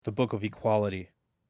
The Book of Equality.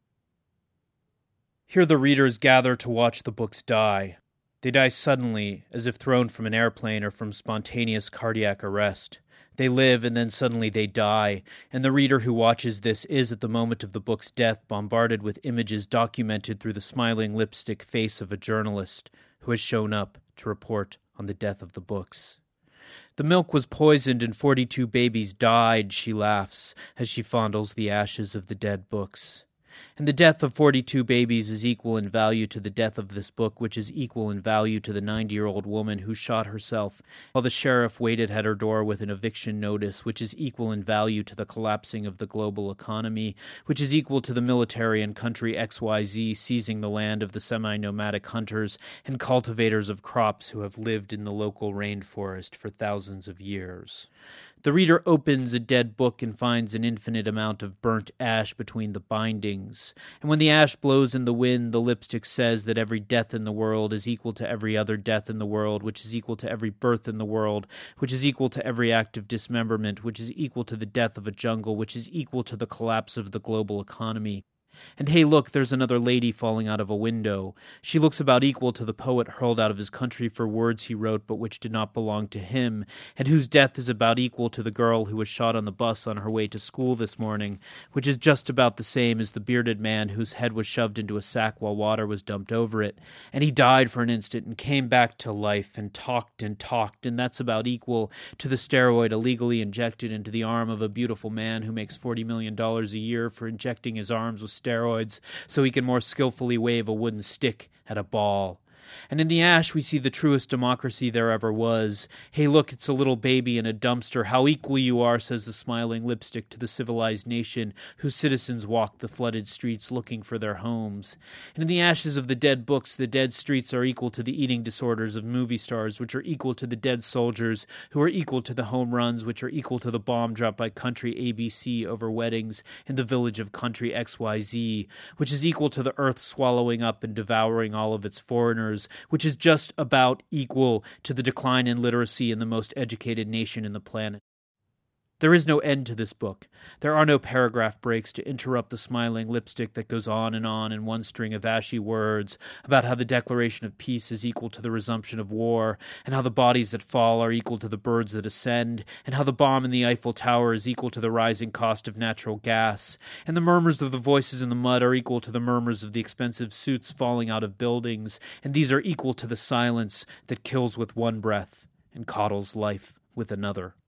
Here the readers gather to watch the books die. They die suddenly, as if thrown from an airplane or from spontaneous cardiac arrest. They live and then suddenly they die, and the reader who watches this is at the moment of the book's death bombarded with images documented through the smiling lipstick face of a journalist who has shown up to report on the death of the books. The milk was poisoned and 42 babies died, she laughs, as she fondles the ashes of the dead books. And the death of 42 babies is equal in value to the death of this book, which is equal in value to the 90-year-old woman who shot herself while the sheriff waited at her door with an eviction notice, which is equal in value to the collapsing of the global economy, which is equal to the military and country XYZ seizing the land of the semi-nomadic hunters and cultivators of crops who have lived in the local rainforest for thousands of years. The reader opens a dead book and finds an infinite amount of burnt ash between the bindings. And when the ash blows in the wind, the lipstick says that every death in the world is equal to every other death in the world, which is equal to every birth in the world, which is equal to every act of dismemberment, which is equal to the death of a jungle, which is equal to the collapse of the global economy. And hey, look, there's another lady falling out of a window. She looks about equal to the poet hurled out of his country for words he wrote but which did not belong to him, and whose death is about equal to the girl who was shot on the bus on her way to school this morning, which is just about the same as the bearded man whose head was shoved into a sack while water was dumped over it, and he died for an instant and came back to life and talked, and that's about equal to the steroid illegally injected into the arm of a beautiful man who makes $40 million a year for injecting his arms with steroids so he can more skillfully wave a wooden stick at a ball. And in the ash we see the truest democracy there ever was. Hey, look, it's a little baby in a dumpster. How equal you are, says the smiling lipstick to the civilized nation whose citizens walk the flooded streets looking for their homes. And in the ashes of the dead books, the dead streets are equal to the eating disorders of movie stars, which are equal to the dead soldiers, who are equal to the home runs, which are equal to the bomb dropped by country ABC over weddings in the village of country XYZ, which is equal to the earth swallowing up and devouring all of its foreigners, which is just about equal to the decline in literacy in the most educated nation in the planet. There is no end to this book. There are no paragraph breaks to interrupt the smiling lipstick that goes on in one string of ashy words about how the declaration of peace is equal to the resumption of war, and how the bodies that fall are equal to the birds that ascend, and how the bomb in the Eiffel Tower is equal to the rising cost of natural gas, and the murmurs of the voices in the mud are equal to the murmurs of the expensive suits falling out of buildings, and these are equal to the silence that kills with one breath and coddles life with another.